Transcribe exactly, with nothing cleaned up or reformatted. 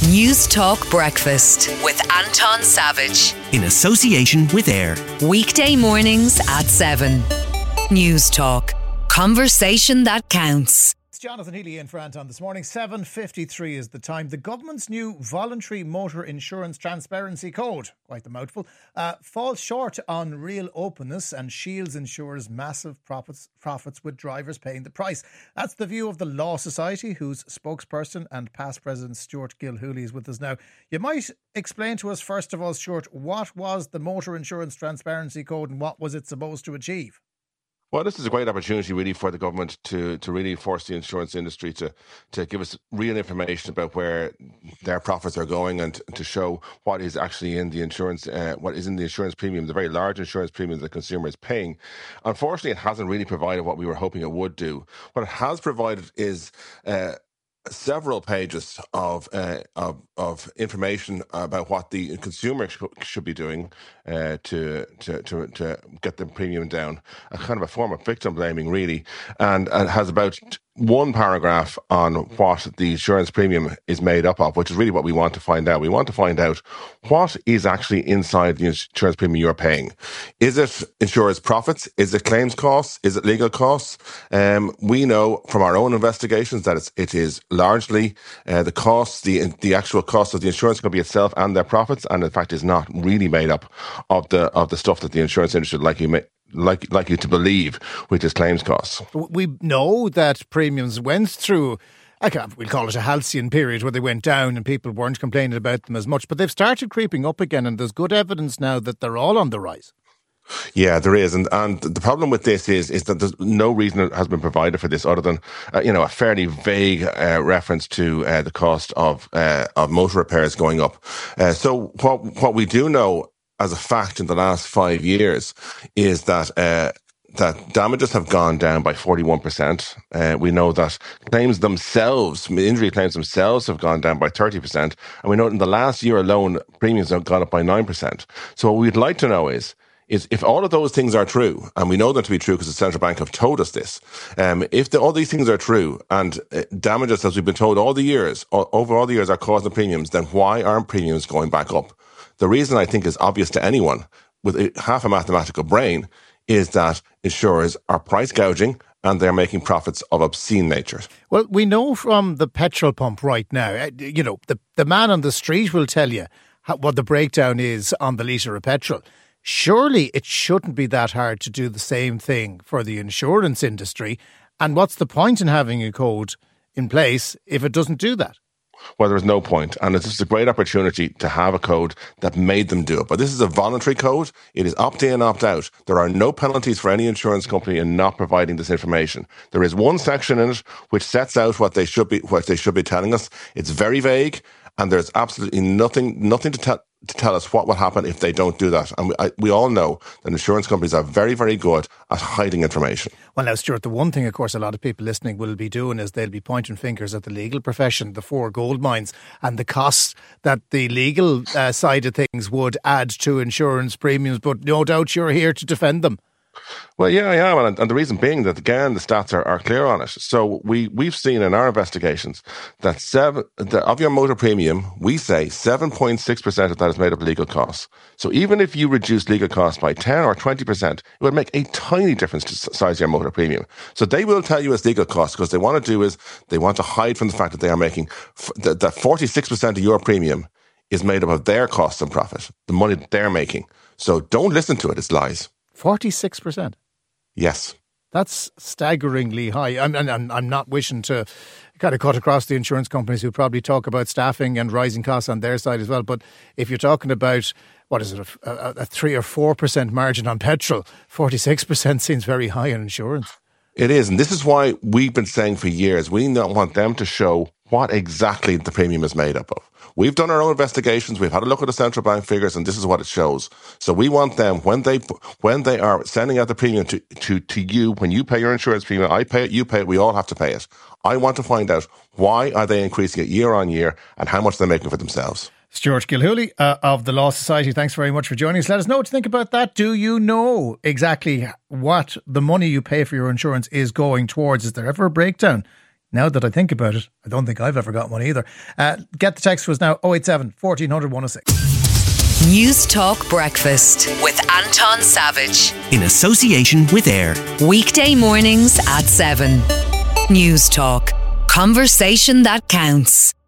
News Talk Breakfast with Anton Savage. In association with AIR. Weekday mornings at seven. News Talk. Conversation that counts. It's Jonathan Healy in for Anton this morning. seven fifty-three is the time. The government's new voluntary motor insurance transparency code, quite the mouthful, uh, falls short on real openness and shields insurers massive profits, profits with drivers paying the price. That's the view of the Law Society, whose spokesperson and past president Stuart Gilhooly is with us now. You might explain to us, first of all, Stuart, what was the motor insurance transparency code and what was it supposed to achieve? Well, this is a great opportunity really for the government to, to really force the insurance industry to, to give us real information about where their profits are going and to show what is actually in the insurance, uh, what is in the insurance premium, the very large insurance premium the consumer is paying. Unfortunately, it hasn't really provided what we were hoping it would do. What it has provided is uh, several pages of, uh, of of information about what the consumer sh- should be doing uh, to, to to to get the premium down. A kind of a form of victim blaming, really, and, and has about one paragraph on what the insurance premium is made up of, which is really what we want to find out. We want to find out what is actually inside the insurance premium you're paying. Is it insurers' profits? Is it claims costs? Is it legal costs? Um, we know from our own investigations that it's, it is largely uh, the costs, the the actual cost of the insurance company itself and their profits, and in fact is not really made up of the of the stuff that the insurance industry would like you ma- like like you to believe, which is claims costs. We know that premiums went through, I can't, we'll call it a halcyon period, where they went down and people weren't complaining about them as much, but they've started creeping up again, and there's good evidence now that they're all on the rise. Yeah, there is, and and the problem with this is is that there's no reason that has been provided for this other than uh, you know a fairly vague uh, reference to uh, the cost of uh, of motor repairs going up. Uh, so what what we do know as a fact in the last five years is that uh, that damages have gone down by forty-one percent. Uh, we know that claims themselves, injury claims themselves, have gone down by thirty percent, and we know in the last year alone premiums have gone up by nine percent. So what we'd like to know is. is if all of those things are true, and we know them to be true because the central bank have told us this, um, if the, all these things are true and uh, damages, as we've been told all the years, all, over all the years, are causing premiums, then why aren't premiums going back up? The reason I think is obvious to anyone with a, half a mathematical brain is that insurers are price gouging and they're making profits of obscene nature. Well, we know from the petrol pump right now, you know, the, the man on the street will tell you how, what the breakdown is on the litre of petrol. Surely it shouldn't be that hard to do the same thing for the insurance industry. And what's the point in having a code in place if it doesn't do that? Well, there's no point. And it's just a great opportunity to have a code that made them do it. But this is a voluntary code. It is opt-in, opt-out. There are no penalties for any insurance company in not providing this information. There is one section in it which sets out what they should be, what they should be telling us. It's very vague. And there's absolutely nothing, nothing to tell to tell us what will happen if they don't do that. And we, I, we all know that insurance companies are very, very good at hiding information. Well, now, Stuart, the one thing, of course, a lot of people listening will be doing is they'll be pointing fingers at the legal profession, the four gold mines, and the costs that the legal uh, side of things would add to insurance premiums. But no doubt you're here to defend them. Well, yeah, I am. And, and the reason being that, again, the stats are, are clear on it. So we, we've seen in our investigations that seven the, of your motor premium, we say seven point six percent of that is made up of legal costs. So even if you reduce legal costs by ten or twenty percent, it would make a tiny difference to the size of your motor premium. So they will tell you it's legal costs because they want to do is they want to hide from the fact that they are making that, that forty-six percent of your premium is made up of their costs and profit, the money that they're making. So don't listen to it. It's lies. forty-six percent? Yes. That's staggeringly high. I'm, I'm, I'm not wishing to kind of cut across the insurance companies who probably talk about staffing and rising costs on their side as well. But if you're talking about, what is it, a, a, a three or four percent margin on petrol, forty-six percent seems very high on insurance. It is. And this is why we've been saying for years, we don't want them to show what exactly the premium is made up of. We've done our own investigations. We've had a look at the central bank figures, and this is what it shows. So we want them, when they when they are sending out the premium to, to, to you, when you pay your insurance premium, I pay it, you pay it, we all have to pay it. I want to find out why are they increasing it year on year and how much they're making for themselves. Stuart Gilhooly uh, of the Law Society, thanks very much for joining us. Let us know what you think about that. Do you know exactly what the money you pay for your insurance is going towards? Is there ever a breakdown? Now that I think about it, I don't think I've ever got one either. Uh, get the text to us now, oh eight seven, fourteen hundred, one oh six. News Talk Breakfast with Anton Savage. In association with AIR. Weekday mornings at seven. News Talk. Conversation that counts.